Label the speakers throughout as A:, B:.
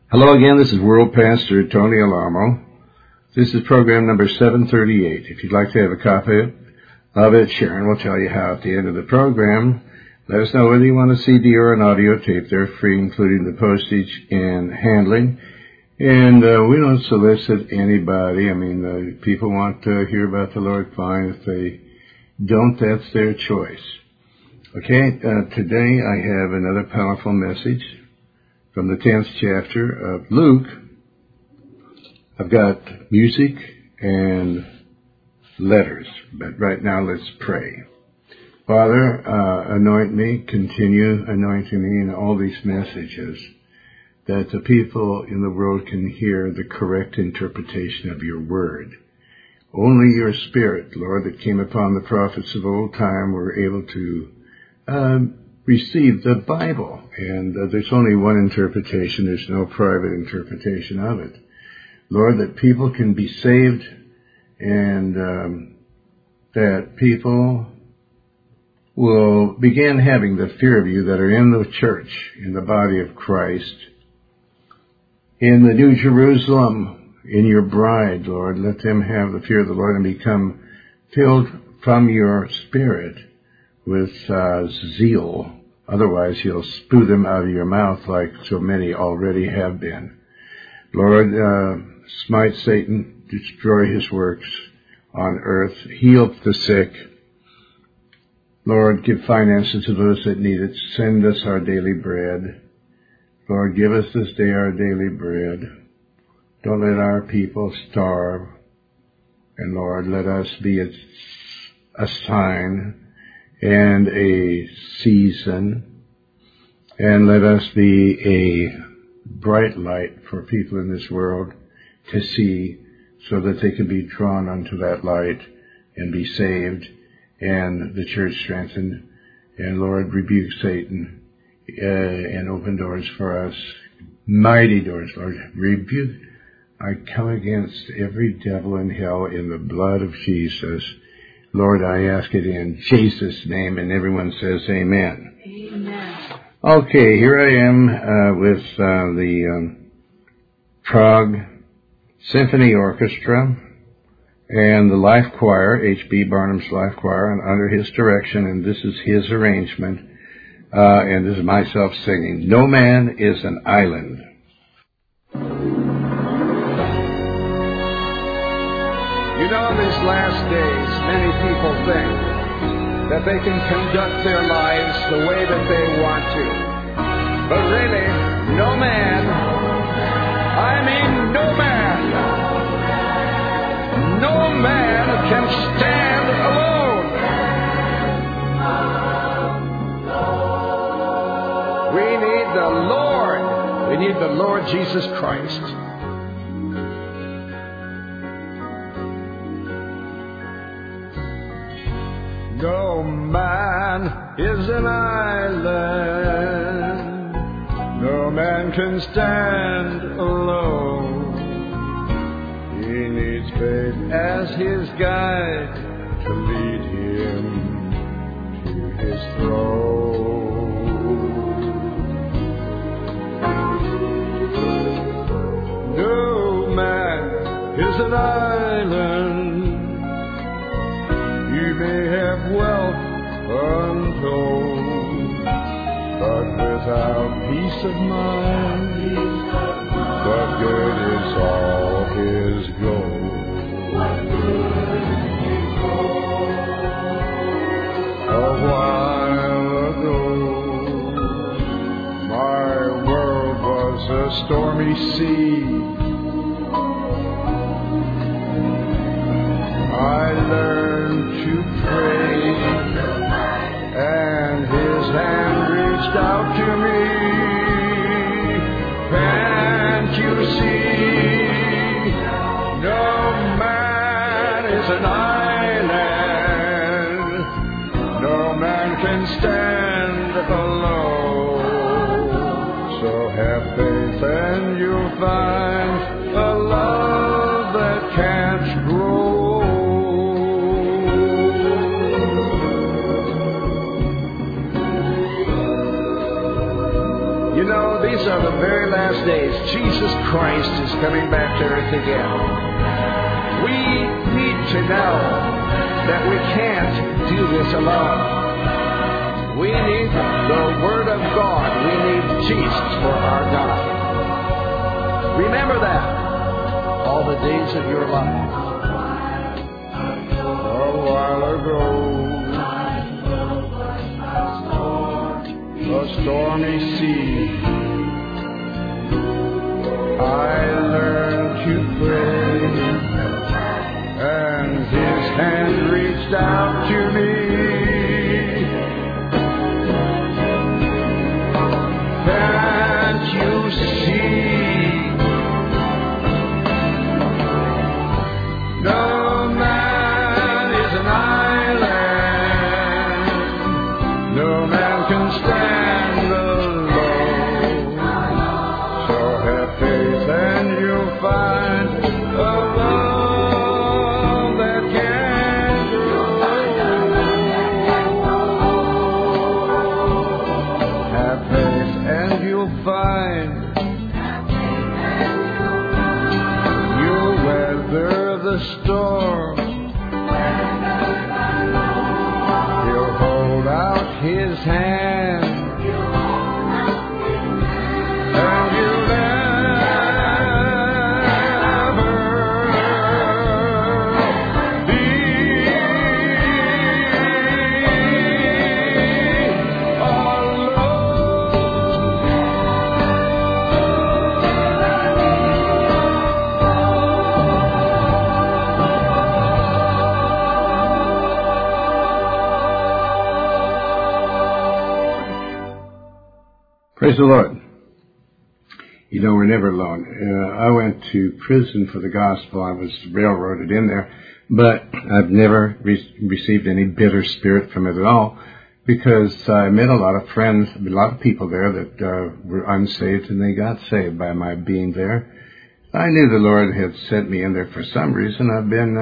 A: Hello again, this is World Pastor Tony Alamo. This is program number 738. If you'd like to have a copy of it, Sharon will tell you how at the end of the program. Let us know whether you want a CD or an audio tape. They're free, including the postage and handling. And we don't solicit anybody. People want to hear about the Lord, fine. If they don't, that's their choice. Okay, today I have another powerful message from the 10th chapter of Luke. I've got music and letters, but right now let's pray. Father, anoint me, continue anointing me in all these messages, that the people in the world can hear the correct interpretation of your word. Only your Spirit, Lord, that came upon the prophets of old time were able to receive the Bible. And there's only one interpretation. There's no private interpretation of it. Lord, that people can be saved and that people will begin having the fear of you that are in the church, in the body of Christ, in the New Jerusalem, in your bride, Lord. Let them have the fear of the Lord and become filled from your Spirit with zeal. Otherwise, you'll spew them out of your mouth like so many already have been. Lord, smite Satan, destroy his works on earth, heal the sick. Lord, give finances to those that need it. Send us our daily bread. Lord, give us this day our daily bread. Don't let our people starve. And Lord, let us be a sign and a season, and let us be a bright light for people in this world to see, so that they can be drawn unto that light and be saved, and the church strengthened. And Lord, rebuke Satan and open doors for us, mighty doors, Lord. Rebuke. I come against every devil in hell in the blood of Jesus. Lord, I ask it in Jesus' name, and everyone says amen.
B: Amen.
A: Okay, here I am with the Prague Symphony Orchestra and the Life Choir, H.B. Barnum's Life Choir, and under his direction, and this is his arrangement, and this is myself singing, No Man is an Island.
C: You know, these last days, many people think that they can conduct their lives the way that they want to. But really, no man, no man can stand alone. We need the Lord. We need the Lord Jesus Christ. No man is an island. No man can stand alone. He needs faith as his guide to lead him to his throne. No man is an island. You may have wealth untold, but without peace of mind, what good is all his gold? A while ago, my world was a stormy sea. I learned to pray, and his hand reached out to me. Can't you see? No man is an island. No man can stand alone. So have faith and you'll find a love that can't grow. You know, these are the very last days, Jesus Christ is coming back to earth again. We need to know that we can't do this alone. We need the Word of God. We need Jesus for our God. Remember that all the days of your life. A while ago, a stormy sea, I learned to pray, and His hand reached out to me. Can't you see? No man is an island. No man can stand alone. So have faith and you'll find a love that can grow. Have faith and you'll find you'll weather the storm. He'll hold out His hand, and you'll never be
A: Praise the Lord. You know, we're never alone. I went to prison for the gospel. I was railroaded in there, but I've never received any bitter spirit from it at all, because I met a lot of friends, a lot of people there that were unsaved, and they got saved by my being there. I knew the Lord had sent me in there for some reason.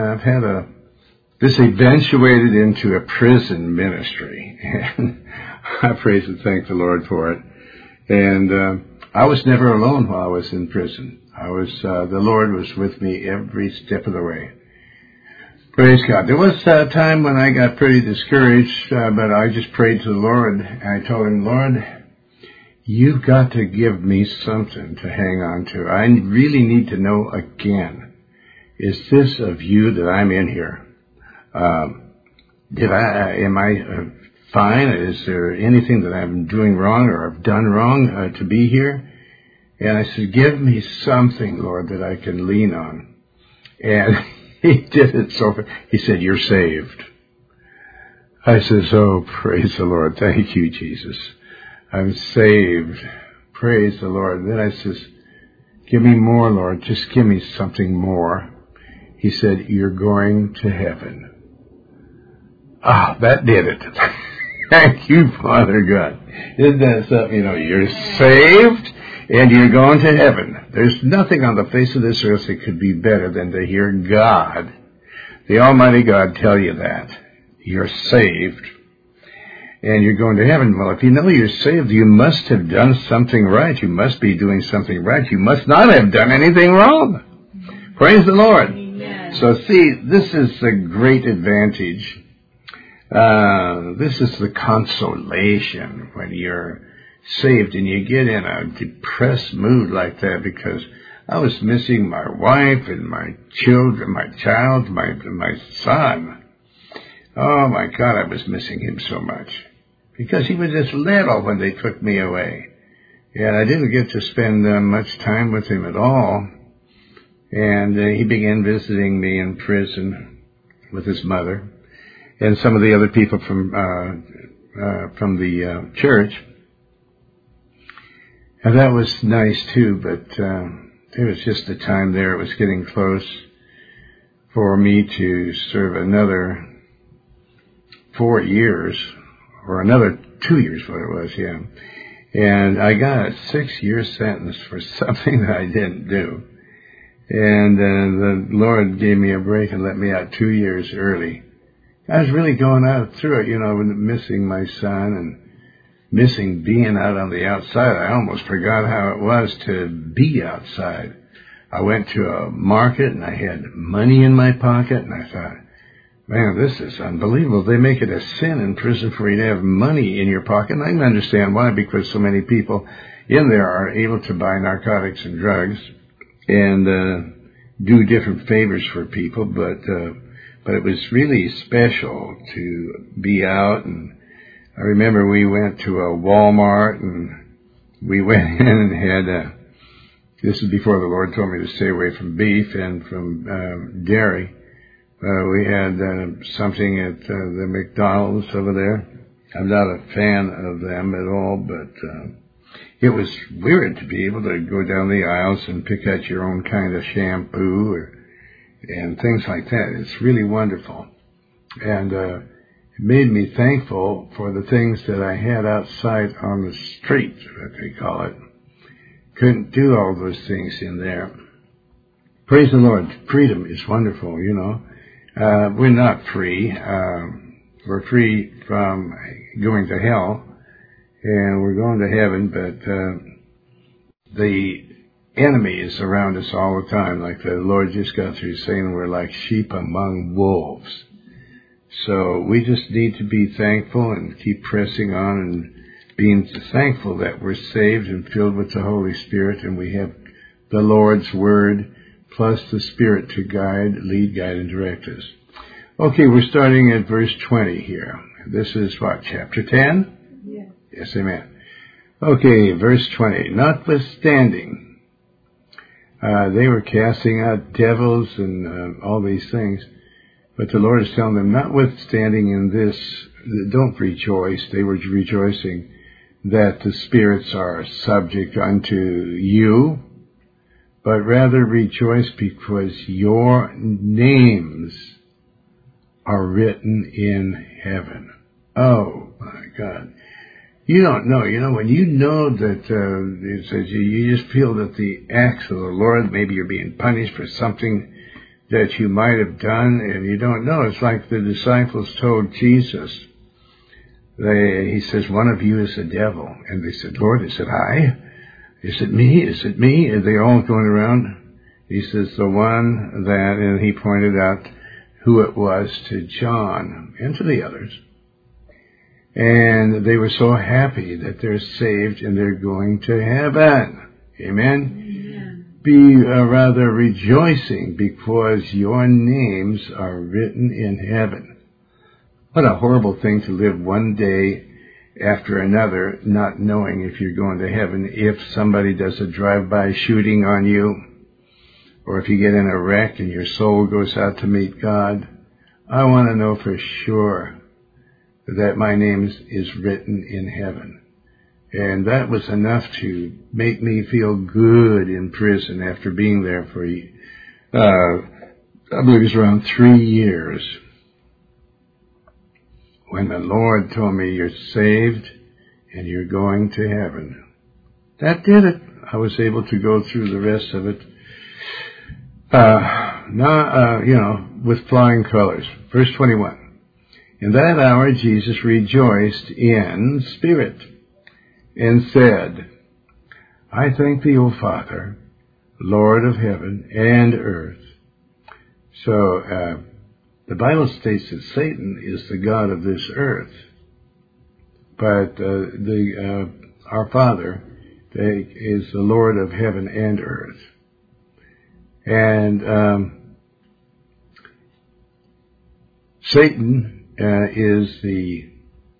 A: This eventuated into a prison ministry, and I praise and thank the Lord for it. And I was never alone while I was in prison. The Lord was with me every step of the way. Praise God. There was a time when I got pretty discouraged, but I just prayed to the Lord. I told Him, Lord, You've got to give me something to hang on to. I really need to know again, is this of You that I'm in here? Am I fine? Is there anything that I'm doing wrong or I've done wrong to be here? And I said, give me something, Lord, that I can lean on. And He did it He said, you're saved. I says, oh, praise the Lord. Thank You, Jesus. I'm saved. Praise the Lord. Then I says, give me more, Lord. Just give me something more. He said, you're going to heaven. Ah, that did it. Thank You, Father God. Isn't that something? You're saved and you're going to heaven. There's nothing on the face of this earth that could be better than to hear God, the Almighty God, tell you that. You're saved and you're going to heaven. Well, if you know you're saved, you must have done something right. You must be doing something right. You must not have done anything wrong. Praise the Lord. Amen. So see, this is a great advantage. This is the consolation when you're saved and you get in a depressed mood like that, because I was missing my wife and my children, my son. Oh my God, I was missing him so much, because he was just little when they took me away. And I didn't get to spend much time with him at all. And he began visiting me in prison with his mother and some of the other people from the church. And that was nice too, but there was just a time there, it was getting close for me to serve another 4 years, or another 2 years, what it was, yeah. And I got a 6-year sentence for something that I didn't do. And the Lord gave me a break and let me out 2 years early. I was really going out through it, missing my son missing being out on the outside. I almost forgot how it was to be outside. I went to a market and I had money in my pocket, and I thought, man, this is unbelievable. They make it a sin in prison for you to have money in your pocket. And I can understand why, because so many people in there are able to buy narcotics and drugs and do different favors for people. But it was really special to be out. And I remember we went to a Walmart, and we went in and had this is before the Lord told me to stay away from beef and from dairy. We had something at the McDonald's over there. I'm not a fan of them at all, but it was weird to be able to go down the aisles and pick out your own kind of shampoo and things like that. It's really wonderful. And it made me thankful for the things that I had outside on the street, what they call it. Couldn't do all those things in there. Praise the Lord. Freedom is wonderful, you know. We're not free. We're free from going to hell, and we're going to heaven, but the enemy is around us all the time. Like the Lord just got through saying, we're like sheep among wolves. So we just need to be thankful and keep pressing on and being thankful that we're saved and filled with the Holy Spirit, and we have the Lord's Word plus the Spirit to lead, guide, and direct us. Okay, we're starting at verse 20 here. This is what, chapter 10?
B: Yes.
A: Yes, amen. Okay, verse 20. Notwithstanding, they were casting out devils and all these things, but the Lord is telling them, notwithstanding in this, don't rejoice. They were rejoicing that the spirits are subject unto you, but rather rejoice because your names are written in heaven. Oh, my God. You don't know. You know, when you know that it says you just feel that the acts of the Lord, maybe you're being punished for something that you might have done, and you don't know. It's like the disciples told Jesus. He says, one of you is a devil. And they said, Lord, is it I? Is it me? Is it me? And they're all going around. He says, the one that, and he pointed out who it was to John and to the others. And they were so happy that they're saved and they're going to heaven. Amen? Be rather rejoicing because your names are written in heaven. What a horrible thing to live one day after another, not knowing if you're going to heaven, if somebody does a drive-by shooting on you, or if you get in a wreck and your soul goes out to meet God. I want to know for sure that my name is written in heaven. And that was enough to make me feel good in prison after being there for, I believe it was around 3 years. When the Lord told me you're saved and you're going to heaven. That did it. I was able to go through the rest of it, with flying colors. Verse 21. In that hour Jesus rejoiced in spirit and said, I thank thee, O Father, Lord of heaven and earth. So, the Bible states that Satan is the god of this earth, but our Father is the Lord of heaven and earth. And Satan is the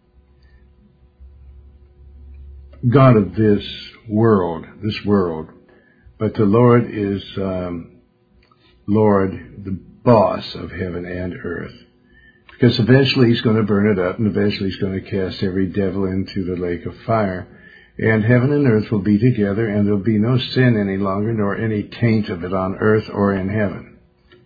A: god of this world, but the Lord is Lord, the boss of heaven and earth. Because eventually he's going to burn it up, and eventually he's going to cast every devil into the lake of fire. And heaven and earth will be together, and there'll be no sin any longer, nor any taint of it on earth or in heaven.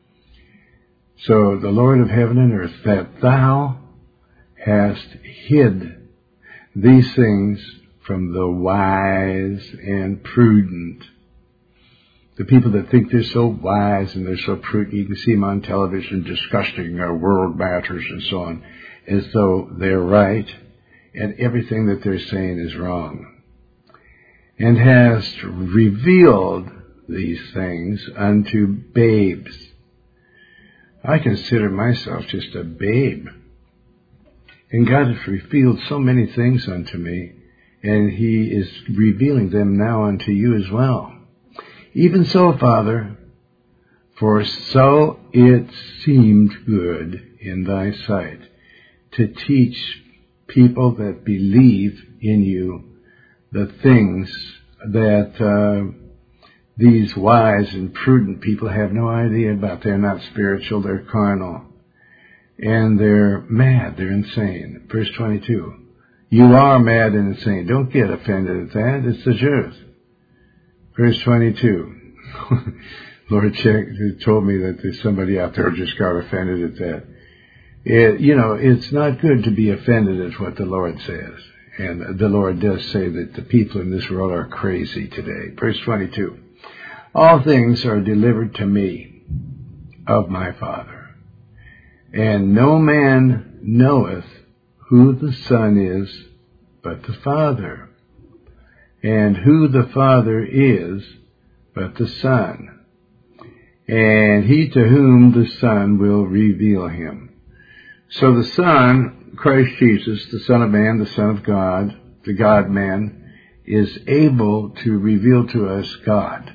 A: So the Lord of heaven and earth, that thou hast hid these things from the wise and prudent. The people that think they're so wise and they're so prudent, you can see them on television discussing world matters and so on, as though they're right. and everything that they're saying is wrong, and hast revealed these things unto babes. I consider myself just a babe. And God has revealed so many things unto me, and He is revealing them now unto you as well. Even so, Father, for so it seemed good in thy sight to teach people that believe in you the things that these wise and prudent people have no idea about. They're not spiritual, they're carnal. And they're mad, they're insane. Verse 22. You are mad and insane. Don't get offended at that. It's the truth. Verse 22. Lord told me that there's somebody out there who just got offended at that. It's not good to be offended at what the Lord says. And the Lord does say that the people in this world are crazy today. Verse 22. All things are delivered to me of my Father. And no man knoweth who the Son is but the Father, and who the Father is but the Son, and he to whom the Son will reveal him. So the Son, Christ Jesus, the Son of Man, the Son of God, the God-man, is able to reveal to us God.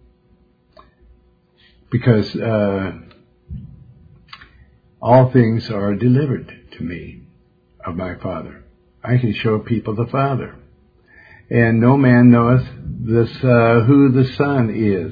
A: Because all things are delivered to me of my Father. I can show people the Father. And no man knoweth who the Son is.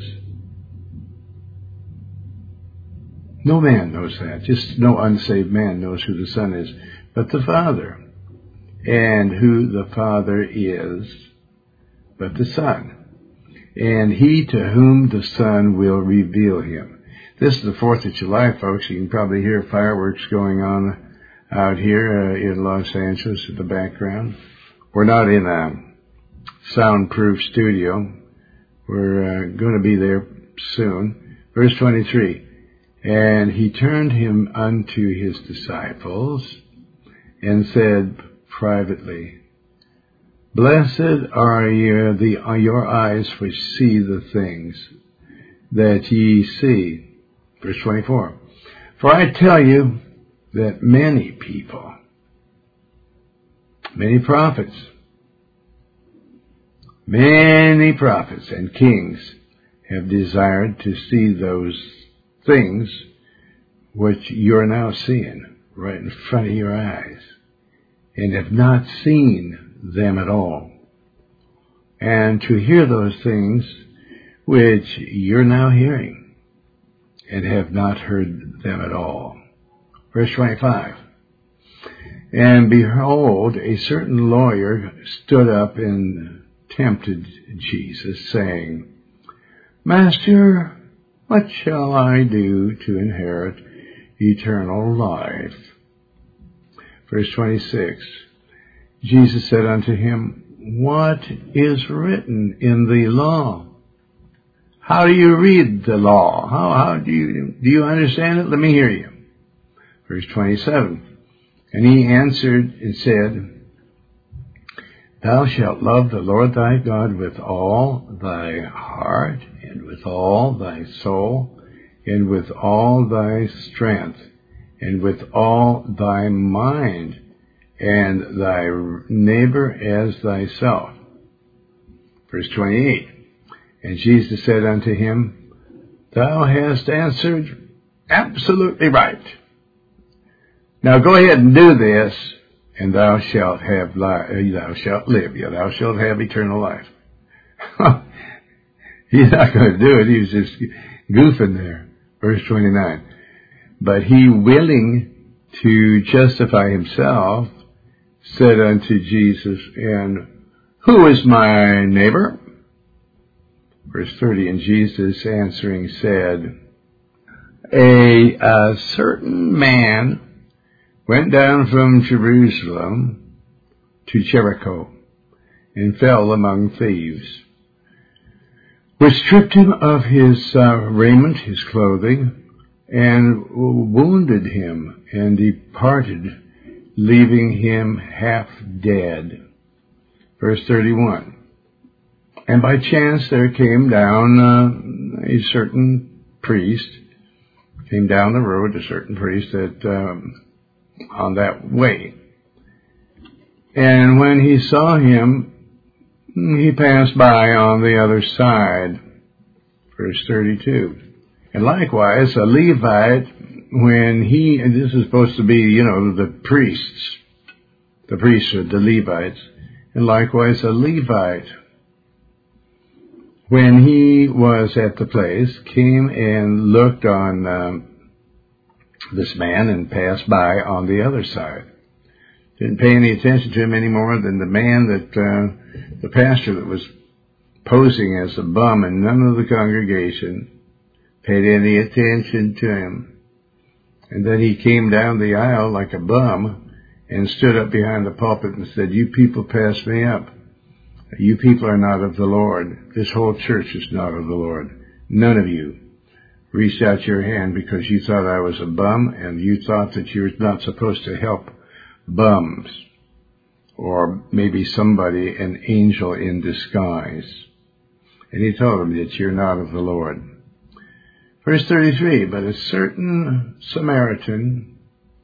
A: No man knows that. Just no unsaved man knows who the Son is, but the Father. And who the Father is, but the Son. And he to whom the Son will reveal him. This is the 4th of July, folks. You can probably hear fireworks going on out here in Los Angeles in the background. We're not in a soundproof studio. We're going to be there soon. Verse 23. And he turned him unto his disciples and said privately, Blessed are your eyes which see the things that ye see. Verse 24. For I tell you that many people, many prophets and kings have desired to see those things which you're now seeing right in front of your eyes, and have not seen them at all, and to hear those things which you're now hearing, and have not heard them at all. Verse 25. And behold, a certain lawyer stood up and tempted Jesus, saying, Master, what shall I do to inherit eternal life? Verse 26. Jesus said unto him, What is written in the law? How do you read the law? How do you understand it? Let me hear you. Verse 27. And he answered and said, Thou shalt love the Lord thy God with all thy heart, and with all thy soul, and with all thy strength, and with all thy mind, and thy neighbor as thyself. Verse 28. And Jesus said unto him, Thou hast answered absolutely right. Now go ahead and do this, and thou shalt live. Thou shalt have eternal life. He's not going to do it. He's just goofing there. Verse 29. But he, willing to justify himself, said unto Jesus, And who is my neighbor? Verse 30, and Jesus answering said, A certain man went down from Jerusalem to Jericho, and fell among thieves, which stripped him of his raiment, his clothing, and wounded him, and departed, leaving him half dead. Verse 31. And by chance there came down a certain priest, came down the road, a certain priest that on that way. And when he saw him, he passed by on the other side. Verse 32. And likewise, a Levite, when he, and this is supposed to be, the priests are the Levites, and likewise a Levite, when he was at the place, came and looked on this man and passed by on the other side. Didn't pay any attention to him any more than the man that, the pastor that was posing as a bum, and none of the congregation paid any attention to him. And then he came down the aisle like a bum and stood up behind the pulpit and said, "You people pass me up. You people are not of the Lord. This whole church is not of the Lord. None of you reached out your hand because you thought I was a bum, and you thought that you're not supposed to help bums, or maybe somebody, an angel in disguise." And he told them that you're not of the Lord. Verse 33, but a certain Samaritan,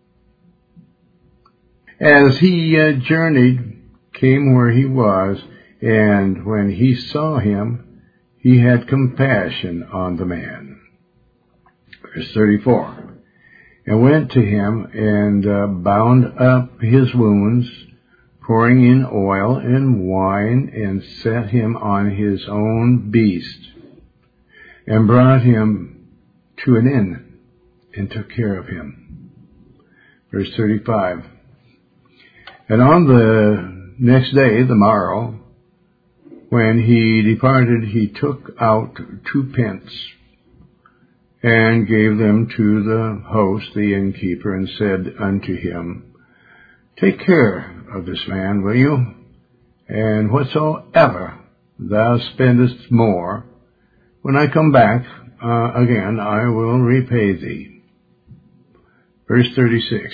A: as he journeyed, came where he was, and when he saw him, he had compassion on the man. Verse 34, and went to him and bound up his wounds, pouring in oil and wine, and set him on his own beast, and brought him to an inn, and took care of him. Verse 35, and on the next day, the morrow, when he departed, he took out 2 pence, and gave them to the host, the innkeeper, and said unto him, "Take care of this man, will you? And whatsoever thou spendest more, when I come back again, I will repay thee." Verse 36.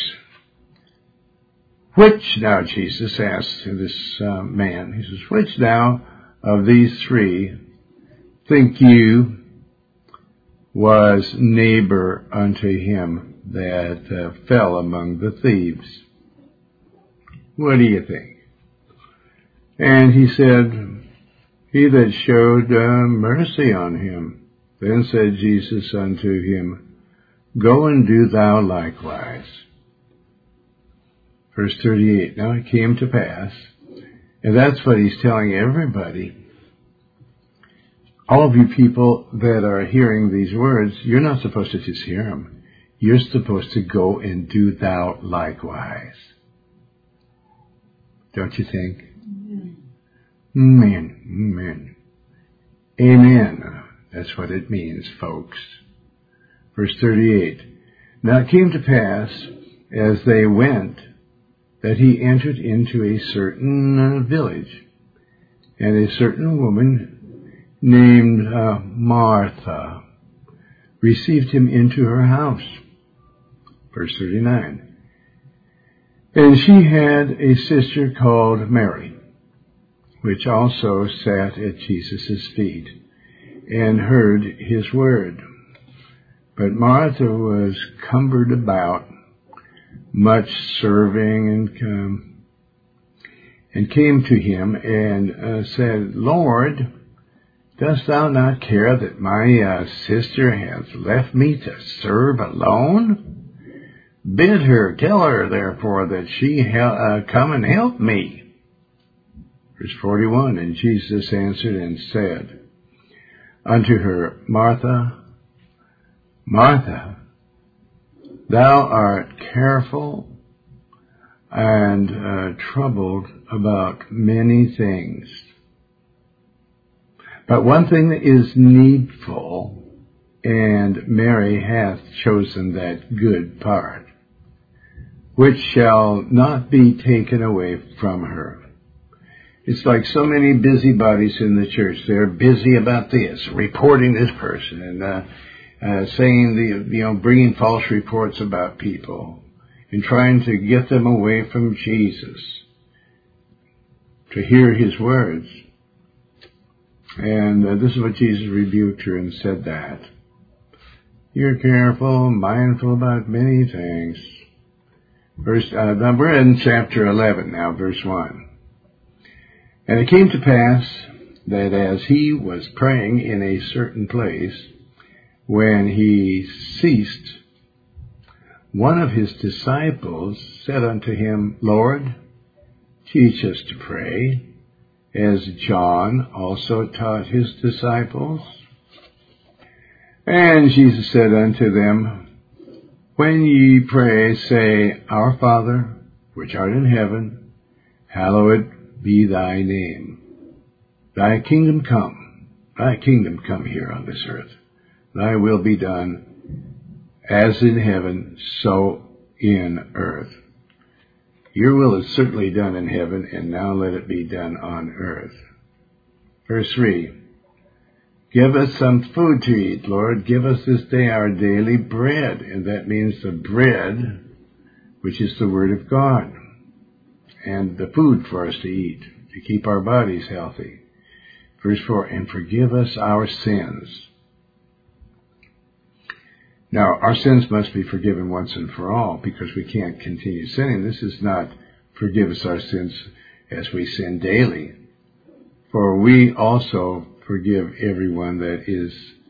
A: Which now, Jesus asked this man, he says, "Which now of these 3 think you was neighbor unto him that fell among the thieves?" What do you think? And he said, "He that showed mercy on him." Then said Jesus unto him, "Go and do thou likewise." Verse 38, now it came to pass, and that's what he's telling everybody. All of you people that are hearing these words, you're not supposed to just hear them. You're supposed to go and do thou likewise. Don't you think? Amen. Amen. Amen. That's what it means, folks. Verse 38. Now it came to pass, as they went, that he entered into a certain village, and a certain woman named Martha received him into her house. Verse 39. And she had a sister called Mary, which also sat at Jesus' feet, and heard his word. But Martha was cumbered about, much serving, and came to him and said, "Lord, dost thou not care that my sister has left me to serve alone? Tell her, therefore, that she come and help me." Verse 41, and Jesus answered and said unto her, "Martha, Martha, thou art careful and troubled about many things. But one thing is needful, and Mary hath chosen that good part, which shall not be taken away from her." It's like so many busybodies in the church. They're busy about this, reporting this person, and saying bringing false reports about people. in trying to get them away from Jesus, to hear his words. And this is what Jesus rebuked her and said that. You're careful, mindful about many things. We're in chapter 11 now, verse 1. And it came to pass that as he was praying in a certain place, when he ceased, one of his disciples said unto him, Lord, teach us to pray, as John also taught his disciples. And Jesus said unto them, When ye pray, say, Our Father, which art in heaven, hallowed be thy name. Thy kingdom come. Thy kingdom come here on this earth. Thy will be done, as in heaven, so in earth. Your will is certainly done in heaven, and now let it be done on earth. Verse 3. Give us some food to eat, Lord. Give us this day our daily bread. And that means the bread, which is the Word of God, and the food for us to eat, to keep our bodies healthy. Verse 4, and forgive us our sins. Now, our sins must be forgiven once and for all, because we can't continue sinning. This is not forgive us our sins as we sin daily. For we also forgive everyone that is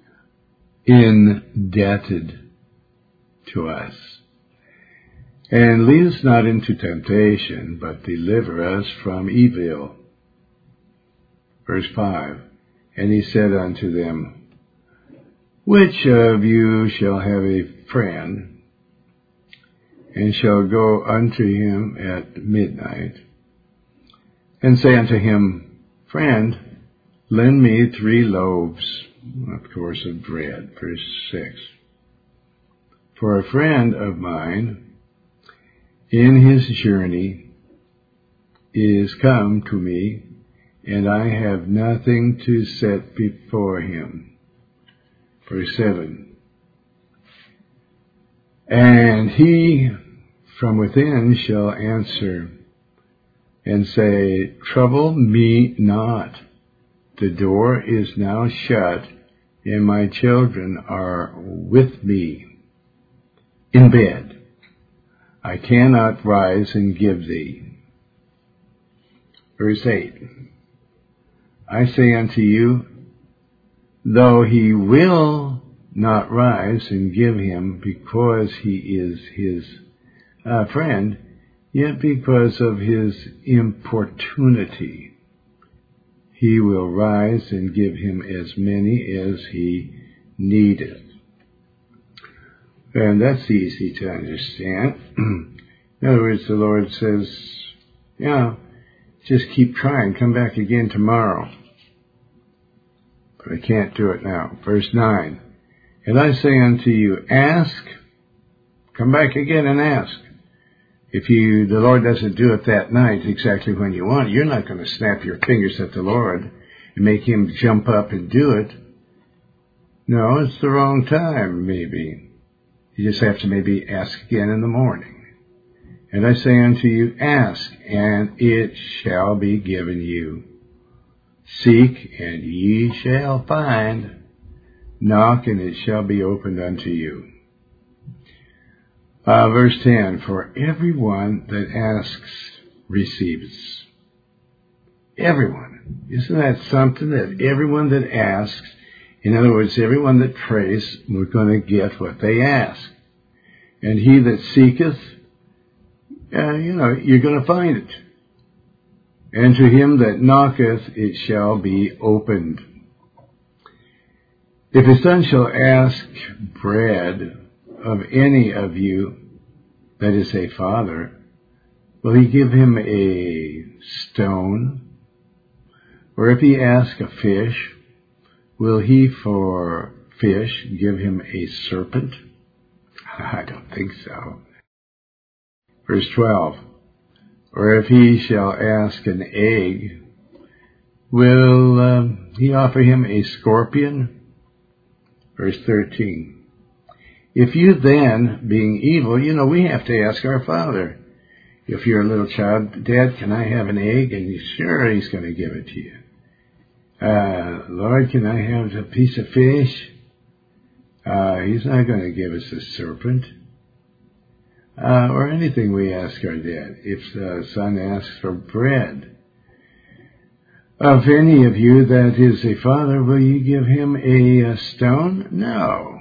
A: indebted to us. And lead us not into temptation, but deliver us from evil. Verse 5, and he said unto them, Which of you shall have a friend, and shall go unto him at midnight, and say unto him, Friend, lend me 3 loaves, of course, of bread. Verse 6. For a friend of mine, in his journey, is come to me, and I have nothing to set before him. Verse 7. And he from within shall answer and say, Trouble me not. The door is now shut, and my children are with me in bed. I cannot rise and give thee. Verse 8. I say unto you, though he will not rise and give him because he is his friend, yet because of his importunity, he will rise and give him as many as he needeth. And that's easy to understand. In other words, the Lord says, just keep trying. Come back again tomorrow. But I can't do it now. Verse 9. And I say unto you, ask. Come back again and ask. If the Lord doesn't do it that night exactly when you want, you're not going to snap your fingers at the Lord and make him jump up and do it. No, it's the wrong time, maybe. You just have to maybe ask again in the morning. And I say unto you, ask, and it shall be given you. Seek, and ye shall find. Knock, and it shall be opened unto you. Verse 10, for everyone that asks receives. Everyone. Isn't that something, that everyone that asks, in other words, everyone that prays, we're going to get what they ask. And he that seeketh, you're going to find it. And to him that knocketh, it shall be opened. If a son shall ask bread of any of you that is a father, will he give him a stone? Or if he ask a fish, will he for fish give him a serpent? I don't think so. Verse 12, or if he shall ask an egg, will he offer him a scorpion? Verse 13, If you then, being evil, we have to ask our Father. If you're a little child, Dad, can I have an egg? And sure, He's going to give it to you. Lord, can I have a piece of fish? He's not going to give us a serpent. Or anything we ask our dad. If the son asks for bread, of any of you that is a father, will you give him a stone? No.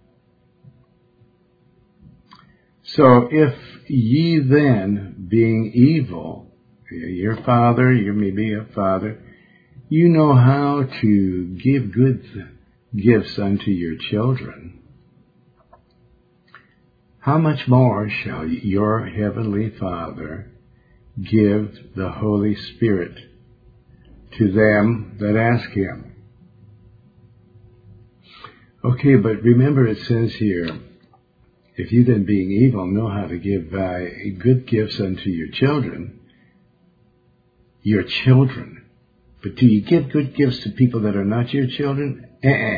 A: So if ye then, being evil, your father, you may be a father, you know how to give good gifts unto your children, how much more shall your heavenly Father give the Holy Spirit to them that ask Him? Okay, but remember it says here, if you then being evil know how to give good gifts unto your children. But do you give good gifts to people that are not your children?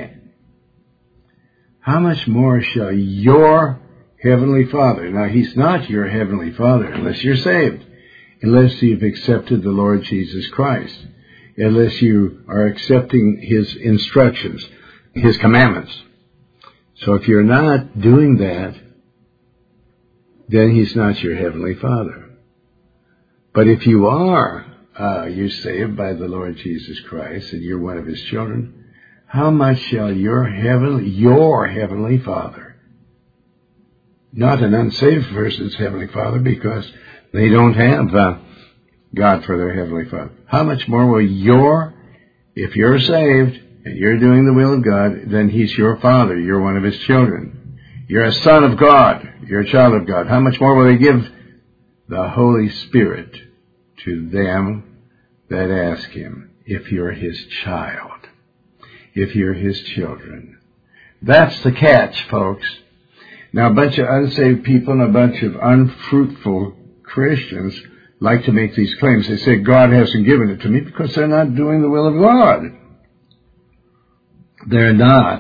A: How much more shall your Heavenly Father? Now, He's not your Heavenly Father unless you're saved, unless you've accepted the Lord Jesus Christ, unless you are accepting His instructions, His commandments. So if you're not doing that, then He's not your Heavenly Father. But if you are, you're saved by the Lord Jesus Christ, and you're one of His children, how much shall your Heavenly Father, not an unsaved person's Heavenly Father, because they don't have God for their Heavenly Father, how much more will if you're saved and you're doing the will of God, then He's your Father, you're one of His children, you're a son of God, you're a child of God, how much more will He give the Holy Spirit to them that ask Him, if you're His child, if you're His children? That's the catch, folks. Now, a bunch of unsaved people and a bunch of unfruitful Christians like to make these claims. They say, God hasn't given it to me because they're not doing the will of God. They're not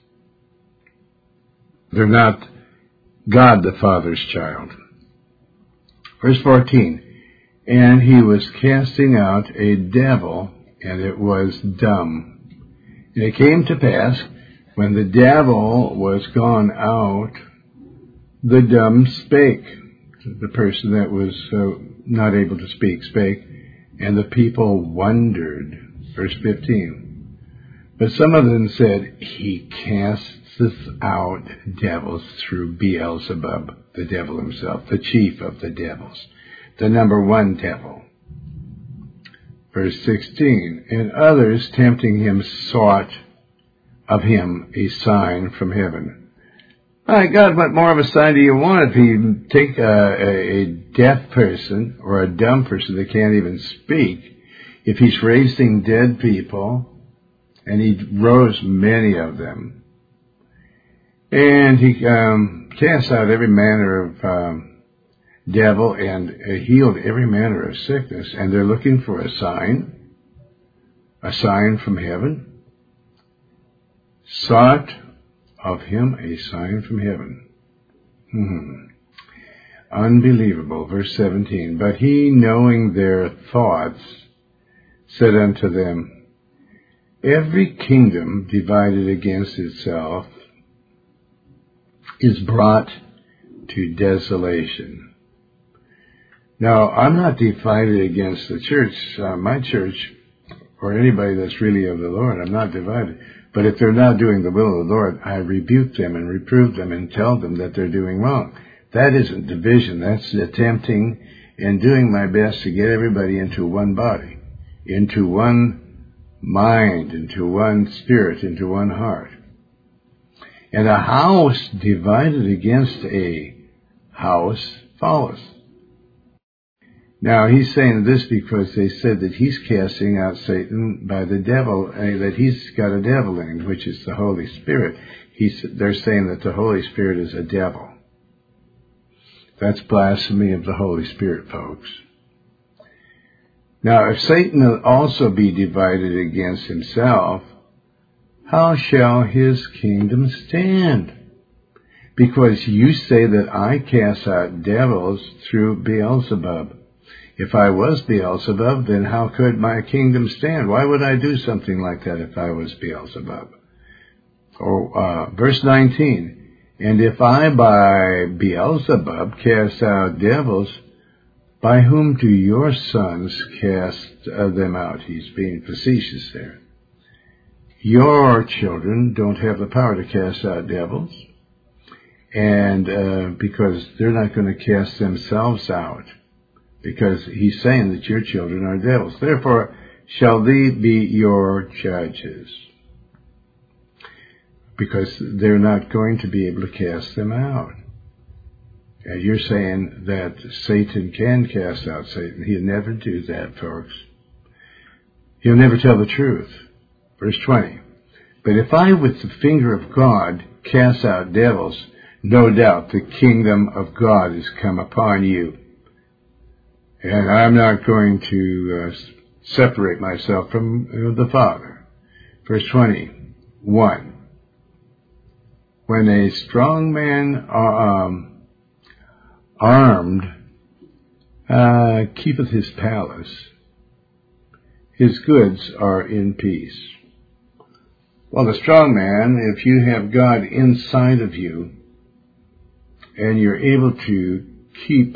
A: God the Father's child. Verse 14, and he was casting out a devil, and it was dumb. And it came to pass, when the devil was gone out, the dumb spake. The person that was not able to speak spake, and the people wondered. Verse 15. But some of them said, he casteth out devils through Beelzebub, the devil himself, the chief of the devils, the number one devil. Verse 16. And others, tempting him, sought of him a sign from heaven. My God, what more of a sign do you want? If you take a deaf person or a dumb person that can't even speak, if he's raising dead people, and he rose many of them, and he cast out every manner of devil and healed every manner of sickness, and they're looking for a sign from heaven, sought of him a sign from heaven. Unbelievable. Verse 17. But he, knowing their thoughts, said unto them, every kingdom divided against itself is brought to desolation. Now, I'm not divided against the church, my church, or anybody that's really of the Lord. I'm not divided. But if they're not doing the will of the Lord, I rebuke them and reprove them and tell them that they're doing wrong. That isn't division. That's attempting and doing my best to get everybody into one body, into one mind, into one spirit, into one heart. And a house divided against a house falleth. Now, he's saying this because they said that he's casting out Satan by the devil, that he's got a devil in him, which is the Holy Spirit. They're saying that the Holy Spirit is a devil. That's blasphemy of the Holy Spirit, folks. Now, if Satan will also be divided against himself, how shall his kingdom stand? because you say that I cast out devils through Beelzebub. If I was Beelzebub, then how could my kingdom stand? Why would I do something like that if I was Beelzebub? Verse 19, and if I by Beelzebub cast out devils, by whom do your sons cast them out? He's being facetious there. Your children don't have the power to cast out devils, and because they're not going to cast themselves out, because he's saying that your children are devils. Therefore, shall they be your judges, because they're not going to be able to cast them out. And you're saying that Satan can cast out Satan. He'll never do that, folks. He'll never tell the truth. Verse 20. But if I with the finger of God cast out devils, no doubt the kingdom of God is come upon you. And I'm not going to separate myself from the Father. Verse 21. When a strong man armed keepeth his palace, his goods are in peace. Well, the strong man, if you have God inside of you, and you're able to keep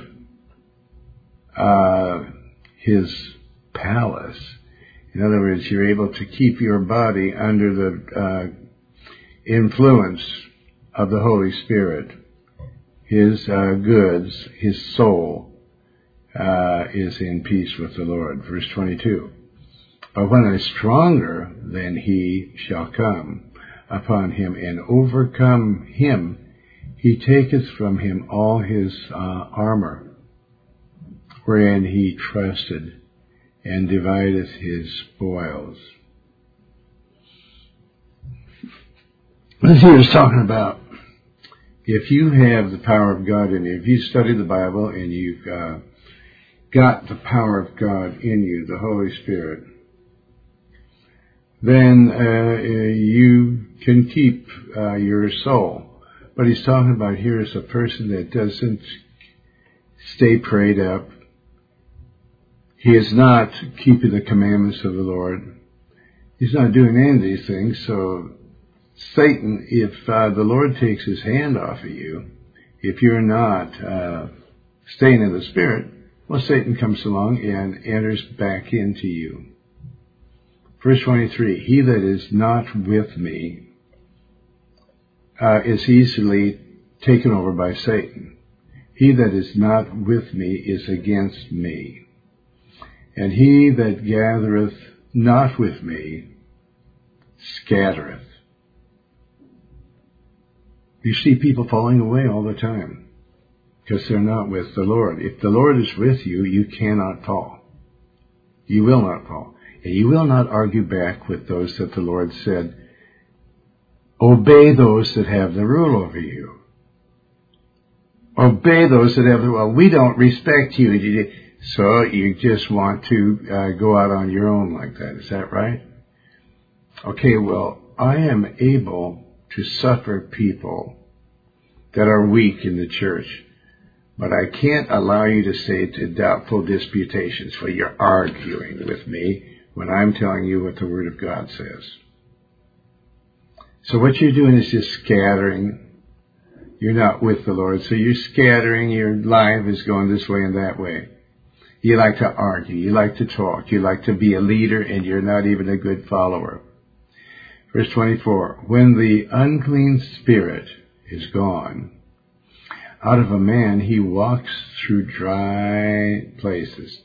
A: his palace, in other words, you're able to keep your body under the influence of the Holy Spirit, his goods, his soul is in peace with the Lord. Verse 22. But when a stronger than he shall come upon him and overcome him, he taketh from him all his armor, wherein he trusted, and divideth his spoils. This here is talking about if you have the power of God in you, if you study the Bible and you've got the power of God in you, the Holy Spirit, then you can keep your soul. What he's talking about here is a person that doesn't stay prayed up. He is not keeping the commandments of the Lord. He's not doing any of these things. So Satan, if the Lord takes his hand off of you, if you're not staying in the Spirit, well, Satan comes along and enters back into you. Verse 23, he that is not with me is easily taken over by Satan. He that is not with me is against me. And he that gathereth not with me scattereth. You see people falling away all the time because they're not with the Lord. If the Lord is with you, you cannot fall. You will not fall. And you will not argue back with those that the Lord said, obey those that have the rule over you. Obey those that have the rule. Well, we don't respect you. So you just want to go out on your own like that. Is that right? Okay, well, I am able to suffer people that are weak in the church, but I can't allow you to say to doubtful disputations, for you're arguing with me when I'm telling you what the Word of God says. So what you're doing is just scattering. You're not with the Lord, so you're scattering. Your life is going this way and that way. You like to argue. You like to talk. You like to be a leader, and you're not even a good follower. Verse 24, when the unclean spirit is gone out of a man, he walks through dry places.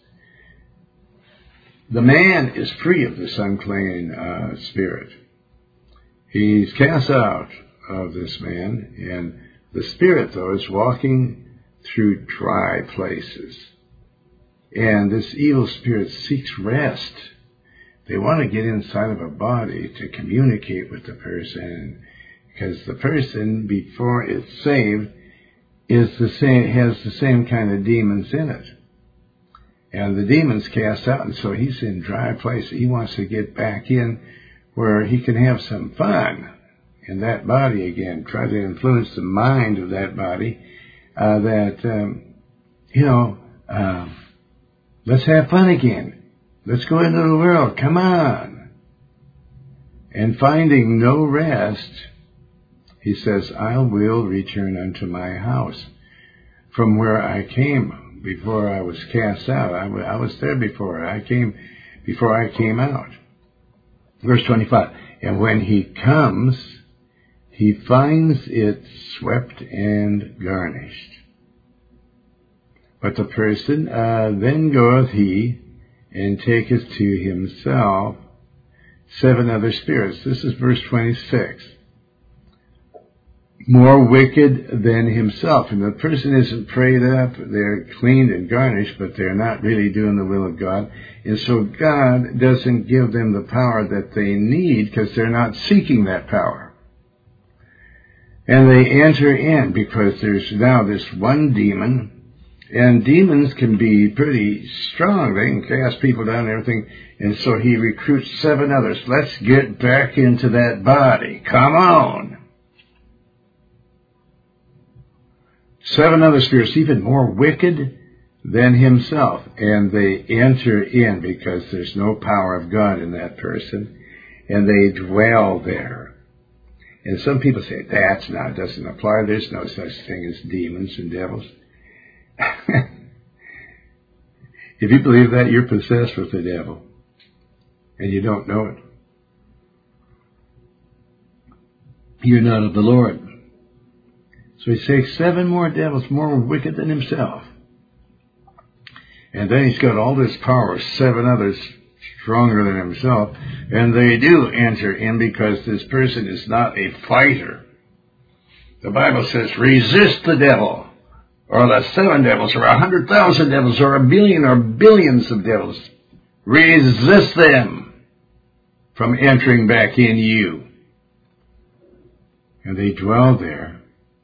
A: The man is free of this unclean spirit. He's cast out of this man, and the spirit, though, is walking through dry places. And this evil spirit seeks rest. They want to get inside of a body to communicate with the person, because the person, before it's saved, is the same, has the same kind of demons in it. And the demons cast out, and so he's in dry places. He wants to get back in where he can have some fun in that body again, try to influence the mind of that body, let's have fun again. Let's go into the world. Come on. And finding no rest, he says, I will return unto my house from where I came before I was cast out. I was there before I came out. Verse 25, and when he comes, he finds it swept and garnished. But the person then goeth he and taketh to himself 7 other spirits. This is verse 26. More wicked than himself. And the person isn't prayed up, they're cleaned and garnished, but they're not really doing the will of God. And so God doesn't give them the power that they need because they're not seeking that power. And they enter in because there's now this one demon. And demons can be pretty strong. They can cast people down and everything. And so he recruits 7 others. Let's get back into that body. Come on. 7 other spirits, even more wicked than himself. And they enter in because there's no power of God in that person. And they dwell there. And some people say, it doesn't apply. There's no such thing as demons and devils. If you believe that, you're possessed with the devil. And you don't know it. You're not of the Lord. So he takes 7 more devils, more wicked than himself. And then he's got all this power, 7 others stronger than himself. And they do enter in because this person is not a fighter. The Bible says, resist the devil. Or the 7 devils, or 100,000 devils, or 1 billion, or billions of devils. Resist them from entering back in you. And they dwell there.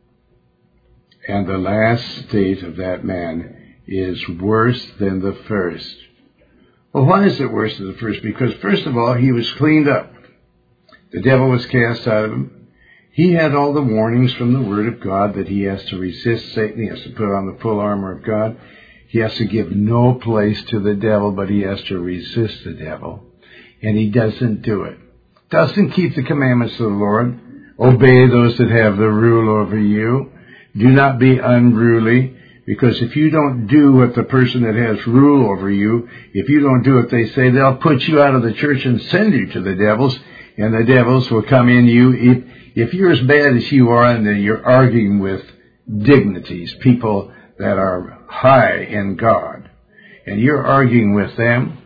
A: And the last state of that man is worse than the first. Well, why is it worse than the first? Because first of all, he was cleaned up. The devil was cast out of him. He had all the warnings from the Word of God that he has to resist Satan. He has to put on the full armor of God. He has to give no place to the devil, but he has to resist the devil. And he doesn't do it. Doesn't keep the commandments of the Lord. Obey those that have the rule over you. Do not be unruly, because if you don't do what the person that has rule over you, if you don't do what they say, they'll put you out of the church and send you to the devils, and the devils will come in you. If you're as bad as you are and then you're arguing with dignities, people that are high in God, and you're arguing with them,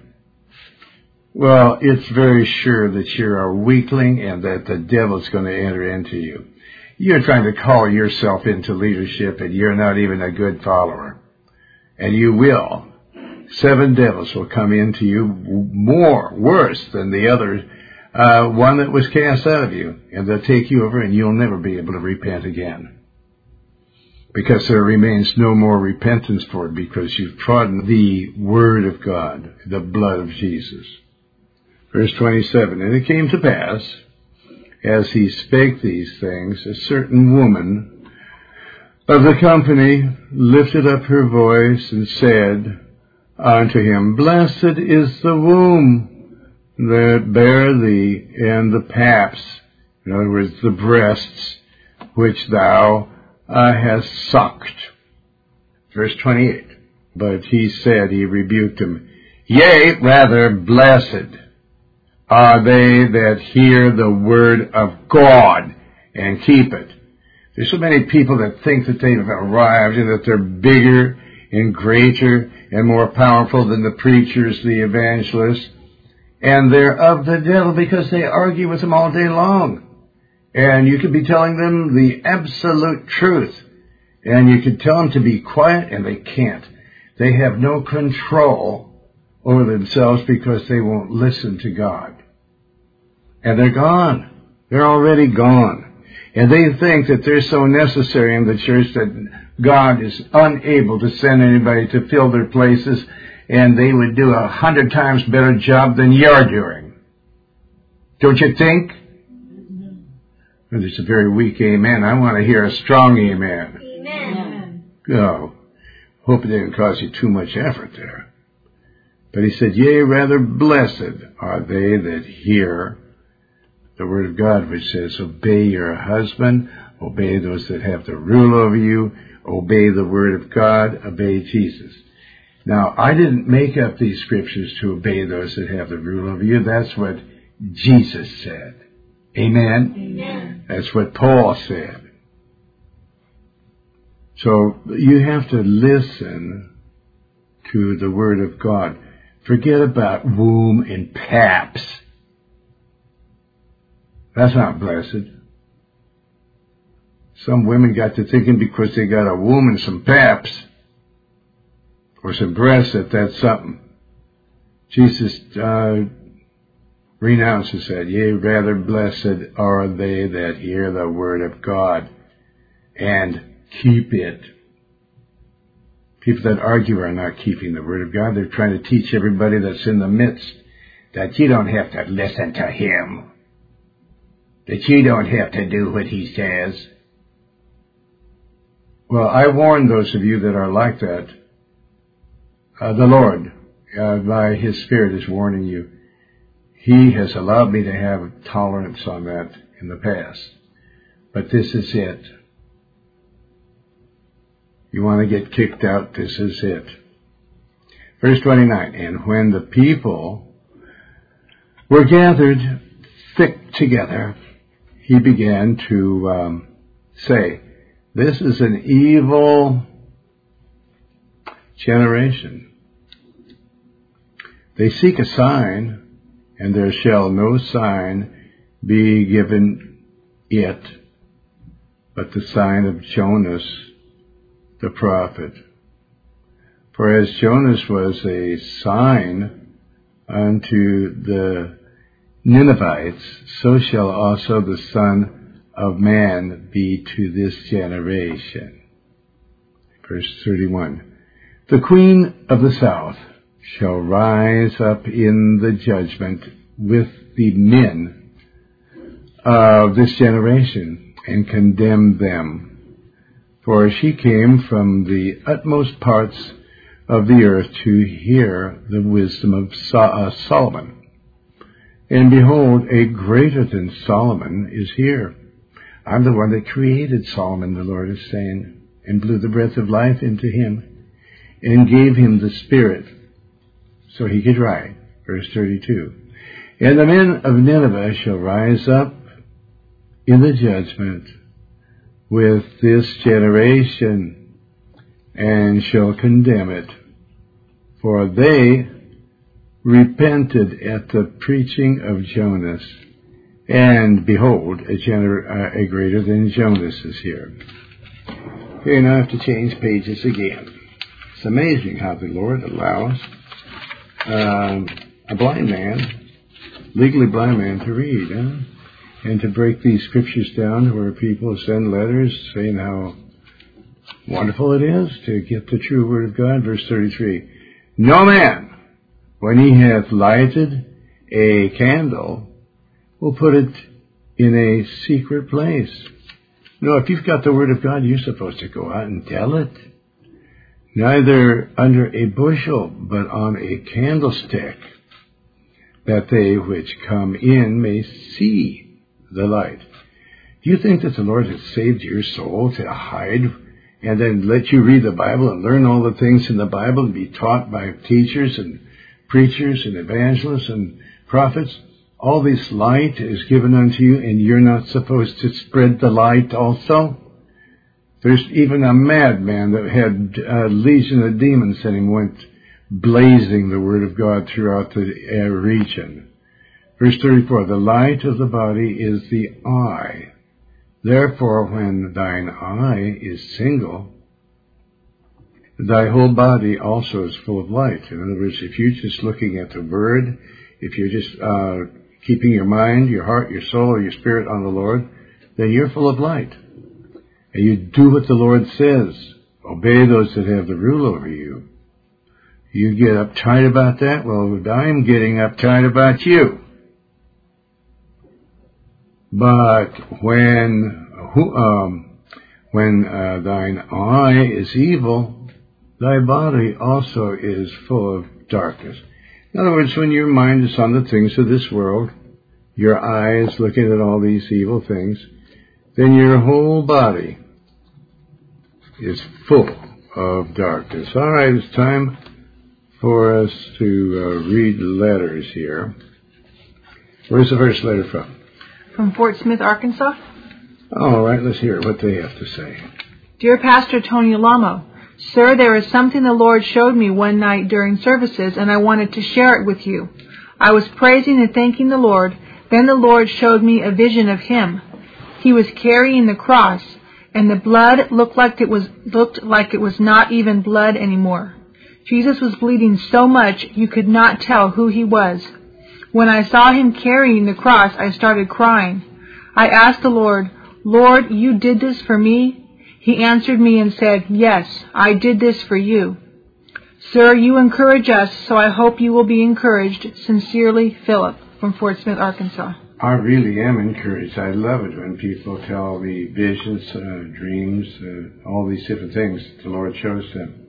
A: well, it's very sure that you're a weakling and that the devil's going to enter into you. You're trying to call yourself into leadership and you're not even a good follower. And you will. 7 devils will come into you worse than the other one that was cast out of you. And they'll take you over and you'll never be able to repent again. Because there remains no more repentance for it because you've trodden the Word of God, the blood of Jesus. Verse 27, and it came to pass, as he spake these things, a certain woman of the company lifted up her voice and said unto him, Blessed is the womb that bare thee, and the paps, in other words, the breasts, which thou hast sucked. Verse 28, but he said, he rebuked him, Yea, rather blessed are they that hear the word of God and keep it. There's so many people that think that they've arrived and that they're bigger and greater and more powerful than the preachers, the evangelists, and they're of the devil because they argue with them all day long. And you could be telling them the absolute truth, and you could tell them to be quiet, and they can't. They have no control over themselves because they won't listen to God. And they're gone. They're already gone. And they think that they're so necessary in the church that God is unable to send anybody to fill their places, and they would do 100 times better job than you're doing. Don't you think? But it's a very weak amen. I want to hear a strong amen.
B: Amen.
A: Oh, hope it didn't cause you too much effort there. But he said, yea, rather blessed are they that hear the word of God, which says, obey your husband, obey those that have the rule over you, obey the word of God, obey Jesus. Now, I didn't make up these scriptures to obey those that have the rule over you. That's what Jesus said. Amen?
B: Amen.
A: That's what Paul said. So you have to listen to the word of God. Forget about womb and paps. That's not blessed. Some women got to thinking because they got a womb and some paps or some breasts that's something. Jesus renounces that. Yea, rather blessed are they that hear the word of God and keep it. People that argue are not keeping the word of God. They're trying to teach everybody that's in the midst that you don't have to listen to him, that you don't have to do what he says. Well, I warn those of you that are like that. The Lord, by his Spirit, is warning you. He has allowed me to have tolerance on that in the past. But this is it. You want to get kicked out, this is it. Verse 29, and when the people were gathered thick together, he began to say, this is an evil generation. They seek a sign, and there shall no sign be given it, but the sign of Jonas the prophet. For as Jonas was a sign unto the Ninevites, so shall also the Son of Man be to this generation. Verse 31. The Queen of the South shall rise up in the judgment with the men of this generation and condemn them. For she came from the utmost parts of the earth to hear the wisdom of Solomon. And behold, a greater than Solomon is here. I'm the one that created Solomon, the Lord is saying, and blew the breath of life into him, and gave him the Spirit, so he could write. Verse 32. And the men of Nineveh shall rise up in the judgment with this generation, and shall condemn it. For they repented at the preaching of Jonas, and behold, a greater than Jonas is here. Okay, now I have to change pages again. It's amazing how the Lord allows a blind man, legally blind man, to read, huh? And to break these scriptures down where people send letters saying how wonderful it is to get the true word of God. Verse 33. No man, when he hath lighted a candle, will put it in a secret place. No, if you've got the word of God, you're supposed to go out and tell it. Neither under a bushel, but on a candlestick, that they which come in may see the light. Do you think that the Lord has saved your soul to hide and then let you read the Bible and learn all the things in the Bible and be taught by teachers and preachers and evangelists and prophets? All this light is given unto you, and you're not supposed to spread the light also? There's even a madman that had a legion of demons in him, went blazing the word of God throughout the region. Verse 34, the light of the body is the eye. Therefore, when thine eye is single, thy whole body also is full of light. In other words, if you're just looking at the Word, if you're just keeping your mind, your heart, your soul, or your spirit on the Lord, then you're full of light. And you do what the Lord says. Obey those that have the rule over you. You get uptight about that? Well, I'm getting uptight about you. But when thine eye is evil, thy body also is full of darkness. In other words, when your mind is on the things of this world, your eyes looking at all these evil things, then your whole body is full of darkness. All right, it's time for us to read letters here. Where's the first letter from?
B: From Fort Smith, Arkansas.
A: All right, let's hear what they have to say.
B: Dear Pastor Tony Alamo, Sir, there is something the Lord showed me one night during services, and I wanted to share it with you. I was praising and thanking the Lord. Then the Lord showed me a vision of Him. He was carrying the cross, and the blood looked like it was not even blood anymore. Jesus was bleeding so much you could not tell who He was. When I saw Him carrying the cross, I started crying. I asked the Lord, Lord, you did this for me? He answered me and said, Yes, I did this for you. Sir, you encourage us, so I hope you will be encouraged. Sincerely, Philip, from Fort Smith, Arkansas.
A: I really am encouraged. I love it when people tell me visions, dreams, all these different things that the Lord shows them.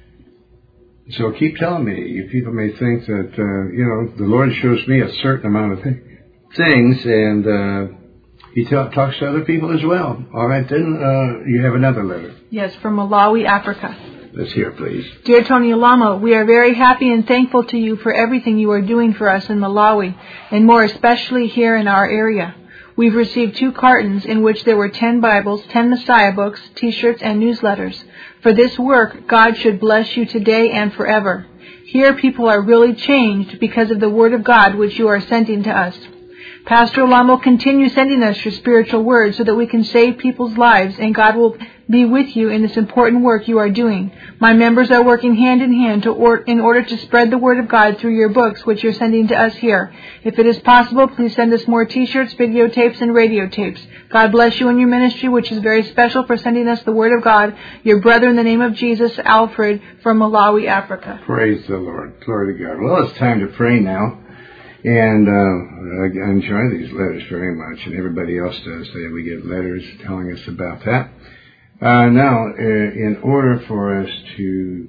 A: So keep telling me. You people may think that, the Lord shows me a certain amount of things, and He talks to other people as well. All right, then you have another letter.
B: Yes, from Malawi, Africa.
A: Let's hear, please.
B: Dear Tony Alamo, we are very happy and thankful to you for everything you are doing for us in Malawi, and more especially here in our area. We've received 2 cartons in which there were 10 Bibles, 10 Messiah books, T-shirts, and newsletters. For this work, God should bless you today and forever. Here people are really changed because of the Word of God which you are sending to us. Pastor Alamo, continue sending us your spiritual word so that we can save people's lives, and God will be with you in this important work you are doing. My members are working hand in hand in order to spread the word of God through your books, which you're sending to us here. If it is possible, please send us more T-shirts, videotapes, and radio tapes. God bless you in your ministry, which is very special, for sending us the word of God. Your brother in the name of Jesus, Alfred, from Malawi, Africa.
A: Praise the Lord. Glory to God. Well, it's time to pray now. And I enjoy these letters very much, and everybody else does. We get letters telling us about that. Now, in order for us to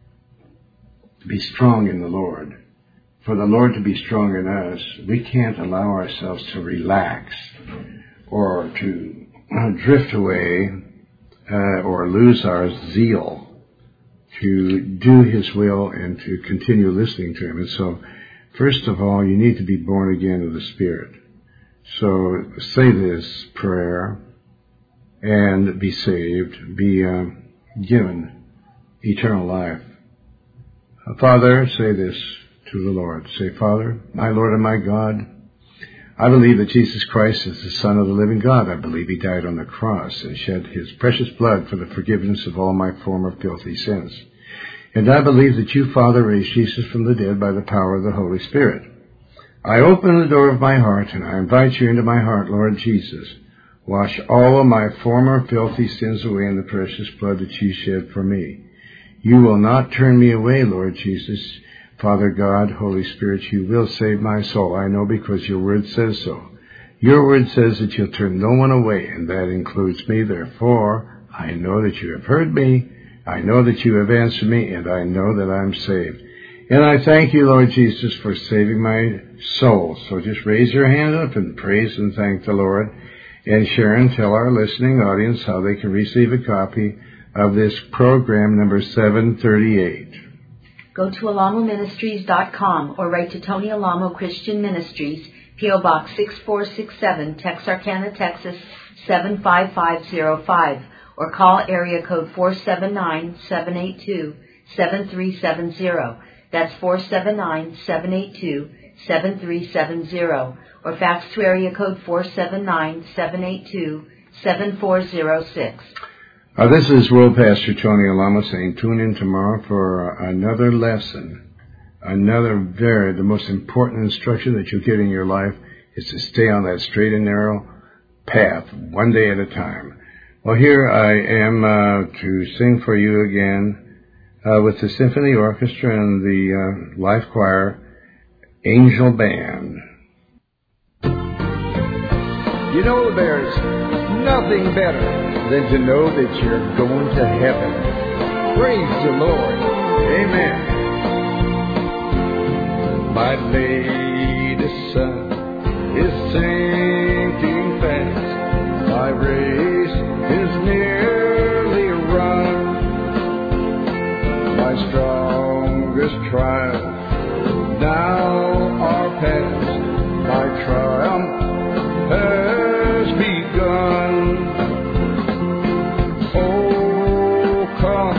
A: be strong in the Lord, for the Lord to be strong in us, we can't allow ourselves to relax or to drift away or lose our zeal to do His will and to continue listening to Him. And so, first of all, you need to be born again of the Spirit. So say this prayer and be saved, be given eternal life. Father, say this to the Lord. Say, Father, my Lord and my God, I believe that Jesus Christ is the Son of the living God. I believe He died on the cross and shed His precious blood for the forgiveness of all my former filthy sins. And I believe that you, Father, raised Jesus from the dead by the power of the Holy Spirit. I open the door of my heart, and I invite you into my heart, Lord Jesus. Wash all of my former filthy sins away in the precious blood that you shed for me. You will not turn me away, Lord Jesus. Father God, Holy Spirit, you will save my soul. I know because your word says so. Your word says that you'll turn no one away, and that includes me. Therefore, I know that you have heard me. I know that you have answered me, and I know that I'm saved. And I thank you, Lord Jesus, for saving my soul. So just raise your hand up and praise and thank the Lord. And Sharon, tell our listening audience how they can receive a copy of this program number 738.
D: Go to alamoministries.com or write to Tony Alamo Christian Ministries, P.O. Box 6467, Texarkana, Texas 75505. Or call area code 479-782-7370. That's 479-782-7370. Or fax to area code 479-782-7406.
A: This is World Pastor Tony Alamo saying tune in tomorrow for another lesson. The most important instruction that you'll get in your life is to stay on that straight and narrow path, one day at a time. Well, here I am to sing for you again with the Symphony Orchestra and the Life Choir Angel Band.
C: You know there's nothing better than to know that you're going to heaven. Praise the Lord. Amen. My latest sun is sinking fast. My race is nearly run. My strongest trials now are past. My triumph has begun. Oh, come,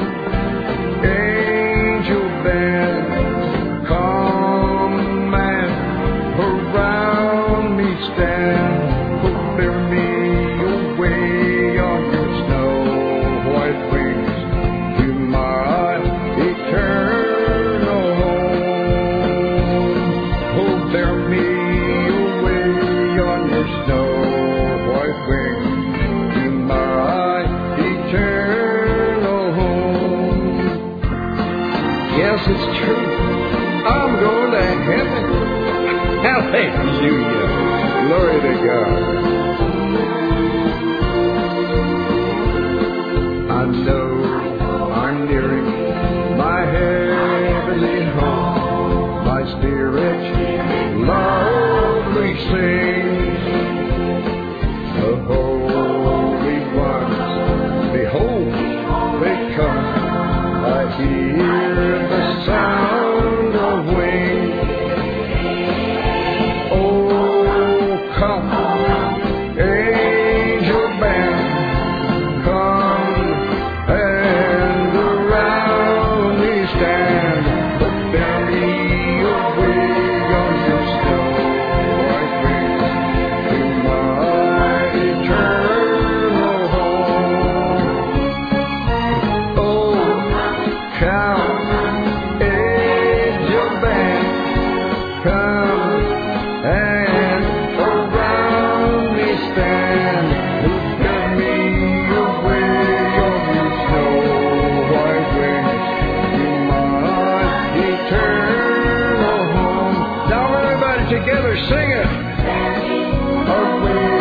C: angel band, come and around me stand. Oh, bear me away on your snow white wings to my eternal home. Oh, bear me away on your snow white wings to my eternal home. Yes, it's true. I'm going to heaven. Hallelujah. Glory to God. I know I'm nearing my heavenly home. My spirit loudly sings. The holy ones, behold, they come. I hear the sound of wings. Oh, come, angel band, come and around me stand. Bear me away on your snow white wings to my eternal home. Oh, come, angel band, come and around me stand. Bear me away on your snow white wings to my eternal home. Now everybody together sing it. Away